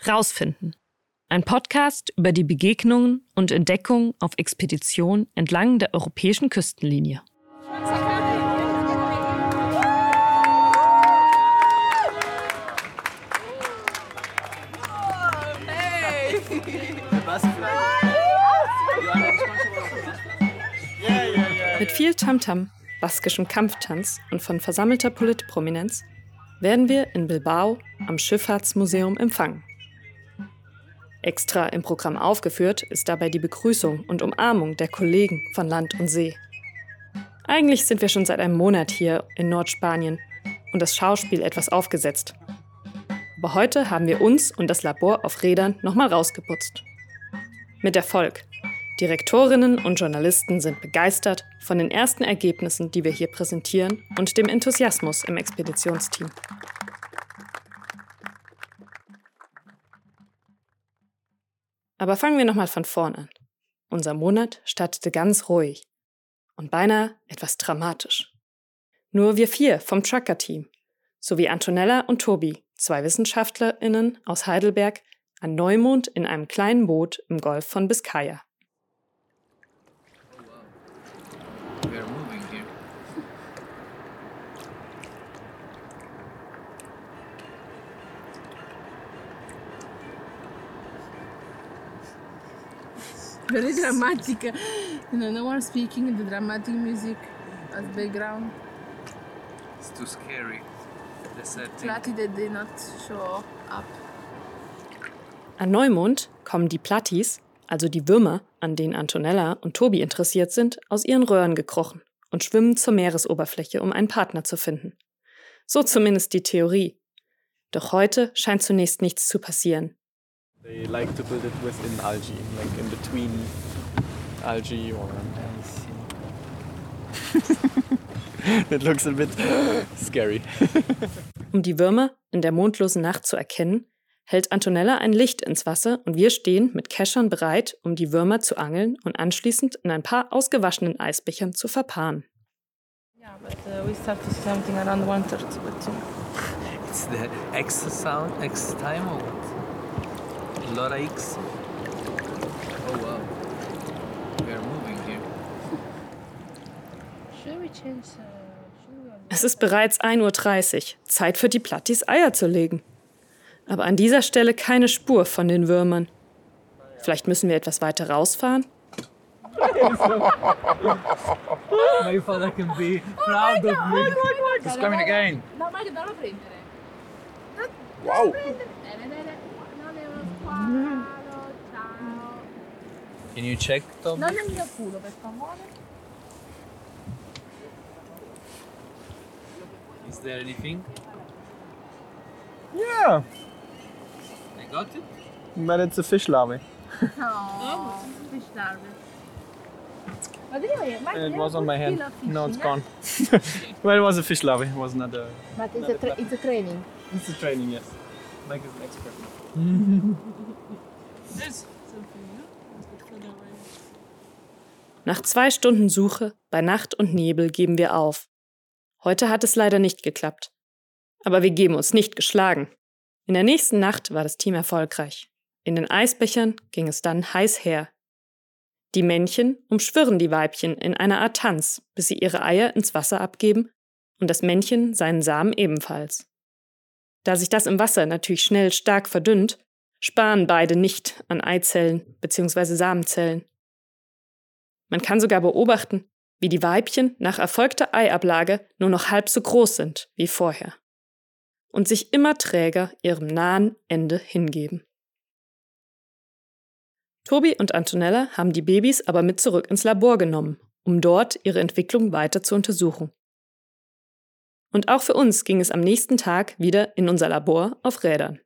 Rausfinden. Ein Podcast über die Begegnungen und Entdeckungen auf Expedition entlang der europäischen Küstenlinie. Mit viel Tamtam, baskischem Kampftanz und von versammelter Politprominenz werden wir in Bilbao am Schifffahrtsmuseum empfangen. Extra im Programm aufgeführt ist dabei die Begrüßung und Umarmung der Kollegen von Land und See. Eigentlich sind wir schon seit einem Monat hier in Nordspanien und das Schauspiel etwas aufgesetzt. Aber heute haben wir uns und das Labor auf Rädern nochmal rausgeputzt. Mit Erfolg. Direktorinnen und Journalisten sind begeistert von den ersten Ergebnissen, die wir hier präsentieren, und dem Enthusiasmus im Expeditionsteam. Aber fangen wir nochmal von vorn an. Unser Monat startete ganz ruhig und beinahe etwas dramatisch. Nur wir 4 vom Trucker-Team sowie Antonella und Tobi, 2 WissenschaftlerInnen aus Heidelberg, an Neumond in einem kleinen Boot im Golf von Biscaya. Very dramatic. No one speaking, the dramatic music as background. It's too scary. The setting. Plati that did not show up. An Neumond kommen die Plattis, also die Würmer, an denen Antonella und Tobi interessiert sind, aus ihren Röhren gekrochen und schwimmen zur Meeresoberfläche, um einen Partner zu finden. So zumindest die Theorie. Doch heute scheint zunächst nichts zu passieren. They like to build it within algae, like in between algae or It looks a bit scary. Um die Würmer in der mondlosen Nacht zu erkennen, hält Antonella ein Licht ins Wasser und wir stehen mit Keschern bereit, um die Würmer zu angeln und anschließend in ein paar ausgewaschenen Eisbechern zu verpaaren. Yeah, but we start to see something around 1:30, but It's the X sound, X time or what? A lot of X. Oh wow. We are moving here. should we change? Es ist bereits 1:30 Uhr, Zeit für die Plattis Eier zu legen. Aber an dieser Stelle keine Spur von den Würmern. Vielleicht müssen wir etwas weiter rausfahren? My father can be proud of me. It's coming again. No, ma che non lo prendere. Wow. Non è uno squalo, ciao. Can you check, Tom? Non nel mio culo, per favore. Is there anything? Yeah, I got it. but it's a fish larvae. No, fish larvae. Ma And it was on my hand. No, it's gone. Well, it was a fish larvae. It was not a... But it's a training. It's a training, yes. Like an expert. Nach 2 Stunden Suche, bei Nacht und Nebel, geben wir auf. Heute hat es leider nicht geklappt. Aber wir geben uns nicht geschlagen. In der nächsten Nacht war das Team erfolgreich. In den Eisbechern ging es dann heiß her. Die Männchen umschwirren die Weibchen in einer Art Tanz, bis sie ihre Eier ins Wasser abgeben und das Männchen seinen Samen ebenfalls. Da sich das im Wasser natürlich schnell stark verdünnt, sparen beide nicht an Eizellen bzw. Samenzellen. Man kann sogar beobachten, wie die Weibchen nach erfolgter Eiablage nur noch halb so groß sind wie vorher und sich immer träger ihrem nahen Ende hingeben. Tobi und Antonella haben die Babys aber mit zurück ins Labor genommen, um dort ihre Entwicklung weiter zu untersuchen. Und auch für uns ging es am nächsten Tag wieder in unser Labor auf Rädern.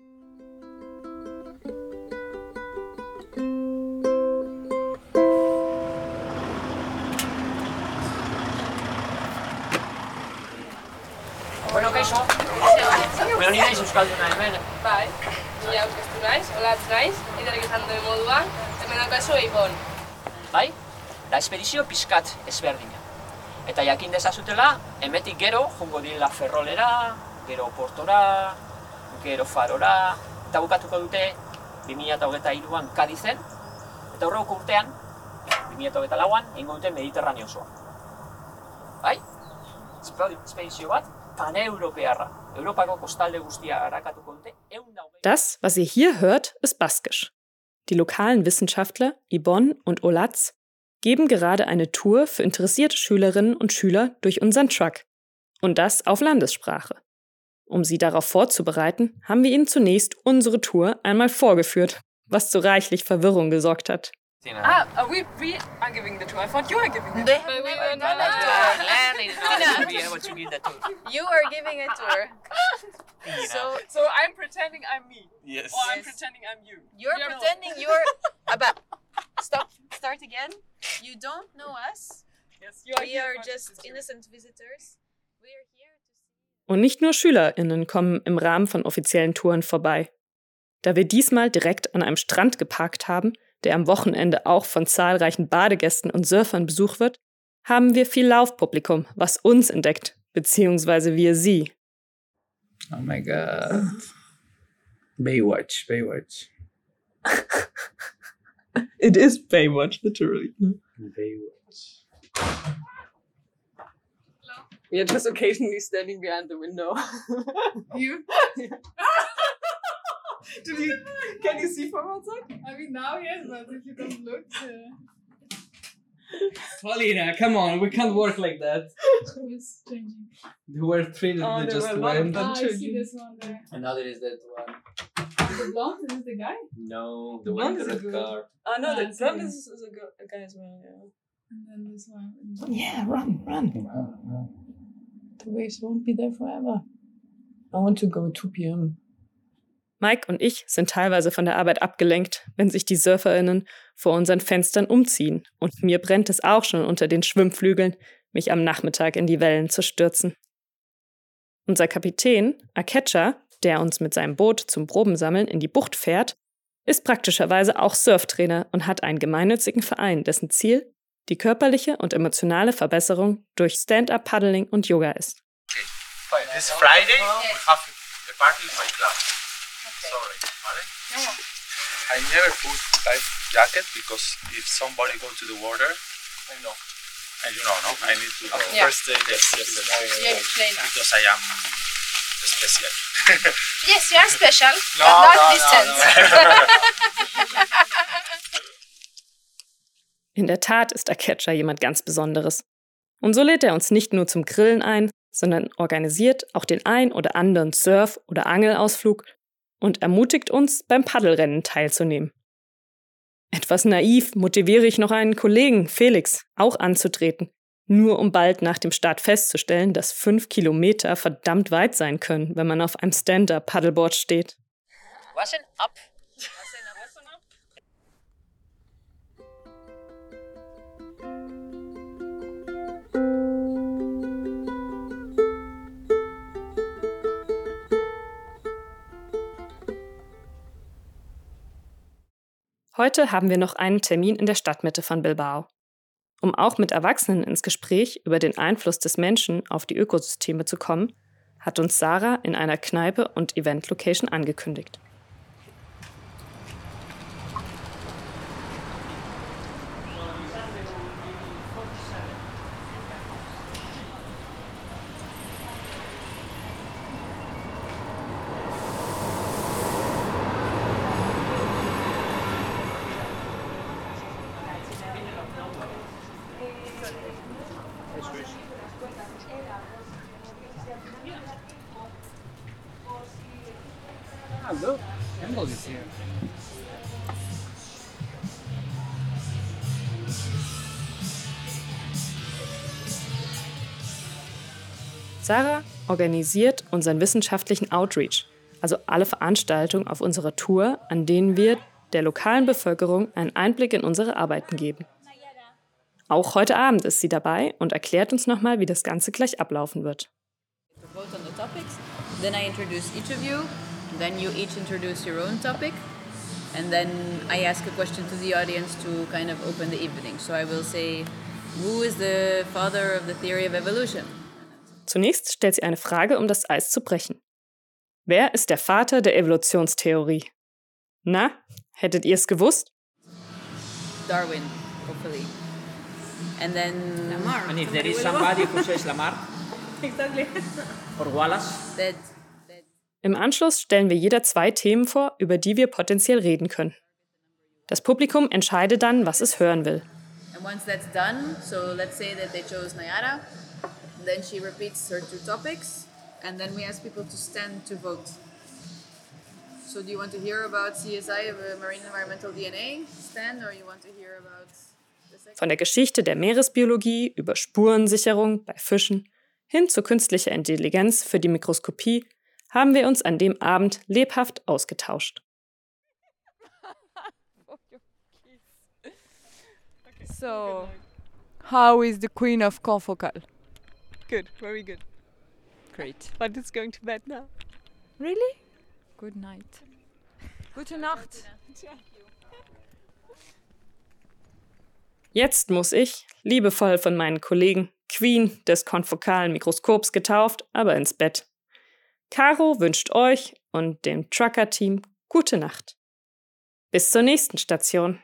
Bueno, kaixo. Bueno, ni naiz euskalduna hemen. Bai, ni aurkeztu naiz, olatz naiz, iderek esan duen moduan, hemen daukazu Ibon. Bai, da espedizio pizkat ezberdina. Eta jakin dezazutela, hemetik gero, jungo direla Ferrolera, gero Portora, gero Farora, Eta bukatuko dute 2023an Kadizen, eta horrek urtean, 2024an, egingo dute Mediterraneo osoa. Bai? Espedizio bat, paneuropearra. Europako kostalde guztia arakatuko dute. Das, was ihr hier hört, ist baskisch. Die lokalen Wissenschaftler Ibon und Olatz geben gerade eine Tour für interessierte Schülerinnen und Schüler durch unseren Truck. Und das auf Landessprache. Um sie darauf vorzubereiten, haben wir ihnen zunächst unsere Tour einmal vorgeführt, was zu reichlich Verwirrung gesorgt hat. We are giving the tour. I thought you were giving the tour. You are giving a tour. So I'm pretending I'm me. Yes. Or I'm pretending I'm you. You're pretending you're... Aber start again. You don't know us. Yes, you are. We are just innocent visitors. We are here to see... Und nicht nur SchülerInnen kommen im Rahmen von offiziellen Touren vorbei. Da wir diesmal direkt an einem Strand geparkt haben, der am Wochenende auch von zahlreichen Badegästen und Surfern besucht wird, haben wir viel Laufpublikum, was uns entdeckt, beziehungsweise wir sie. Oh my god. Baywatch. It is Baywatch, literally. Baywatch. We are just occasionally standing behind the window. You? Can you see from outside? I mean, now yes, but if you don't look... Paulina, come on, we can't work like that. It's changing. They were treated there just were a lot of went. them. I see this one there. And now there is that one. The blonde, is this the guy? No, The the one blonde in the is a red good- car. Oh no, the front is a guy as well, yeah. And then this one. Yeah, run. The waves won't be there forever. I want to go 2 p.m. Mike und ich sind teilweise von der Arbeit abgelenkt, wenn sich die SurferInnen vor unseren Fenstern umziehen. Und mir brennt es auch schon unter den Schwimmflügeln, mich am Nachmittag in die Wellen zu stürzen. Unser Kapitän, Akecha, der uns mit seinem Boot zum Probensammeln in die Bucht fährt, ist praktischerweise auch Surftrainer und hat einen gemeinnützigen Verein, dessen Ziel die körperliche und emotionale Verbesserung durch Stand-up-Paddling und Yoga ist. This Friday we have a party in my club. Sorry, vale? I never put life jacket because if somebody go to the water, I know. And you know, no? I need to go. Yeah. First day, yes. Yeah, explain that. Because I am special. Yes, you are special, No, but not no, this no, sense. In der Tat ist Akecha jemand ganz Besonderes. Und so lädt er uns nicht nur zum Grillen ein, sondern organisiert auch den ein oder anderen Surf- oder Angelausflug und ermutigt uns, beim Paddelrennen teilzunehmen. Etwas naiv motiviere ich noch einen Kollegen, Felix, auch anzutreten, nur um bald nach dem Start festzustellen, dass 5 Kilometer verdammt weit sein können, wenn man auf einem Stand-up-Paddleboard steht. Waschen ab. Heute haben wir noch einen Termin in der Stadtmitte von Bilbao. Um auch mit Erwachsenen ins Gespräch über den Einfluss des Menschen auf die Ökosysteme zu kommen, hat uns Sarah in einer Kneipe und Event-Location angekündigt. Look, Campbell is here. Sarah organisiert unseren wissenschaftlichen Outreach, also alle Veranstaltungen auf unserer Tour, an denen wir der lokalen Bevölkerung einen Einblick in unsere Arbeiten geben. Auch heute Abend ist sie dabei und erklärt uns nochmal, wie das Ganze gleich ablaufen wird. Vote on the topics, then I introduce each of you, then you each introduce your own topic, and then I ask a question to the audience to kind of open the evening. So I will say, who is the father of the theory of evolution? Zunächst stellt sie eine Frage, um das Eis zu brechen. Wer ist der Vater der Evolutionstheorie? Na, hättet ihr es gewusst? Darwin, hopefully. And then And if there is somebody who says Lamarck exactly. or Wallace, that Im Anschluss stellen wir jeder 2 Themen vor, über die wir potenziell reden können. Das Publikum entscheidet dann, was es hören will. and once that's done, so let's say that they chose Nayara, then she repeats her 2 topics, and then we ask people to stand to vote. So do you want to hear about CSI, marine environmental DNA, stand, or you want to hear about the second? Von der Geschichte der Meeresbiologie über Spurensicherung bei Fischen hin zu künstlicher Intelligenz für die Mikroskopie haben wir uns an dem Abend lebhaft ausgetauscht. So, how is the Queen of Confocal? Good, very good. Great. But it's going to bed now. Really? Good night. Gute Nacht. Jetzt muss ich, liebevoll von meinen Kollegen, Queen des konfokalen Mikroskops getauft, aber ins Bett. Caro wünscht euch und dem Trucker-Team gute Nacht. Bis zur nächsten Station.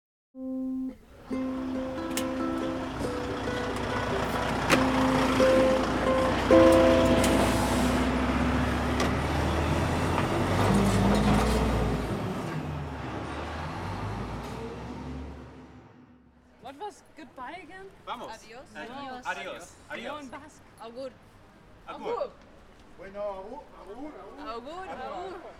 What was goodbye again? Vamos. Adios. Adios. Adios. Adios. In Basque. Augur. Agur. Agur. Agur.